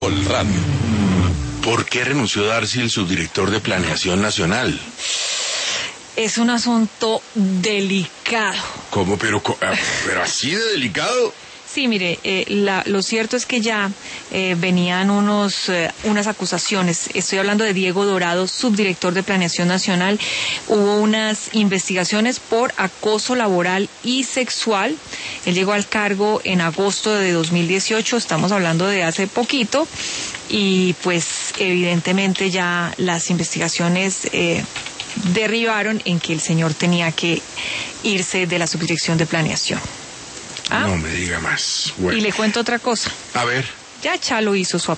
Radio. ¿Por qué renunció Darcy, el subdirector de Planeación Nacional? Es un asunto delicado. ¿Cómo? ¿Pero así de delicado? Sí, mire, lo cierto es que ya venían unas acusaciones. Estoy hablando de Diego Dorado, subdirector de Planeación Nacional. Hubo unas investigaciones por acoso laboral y sexual. Él llegó al cargo en agosto de 2018, estamos hablando de hace poquito, y pues evidentemente ya las investigaciones derribaron en que el señor tenía que irse de la subdirección de Planeación. No me diga más. Bueno. Y le cuento otra cosa. A ver. Ya Chalo hizo su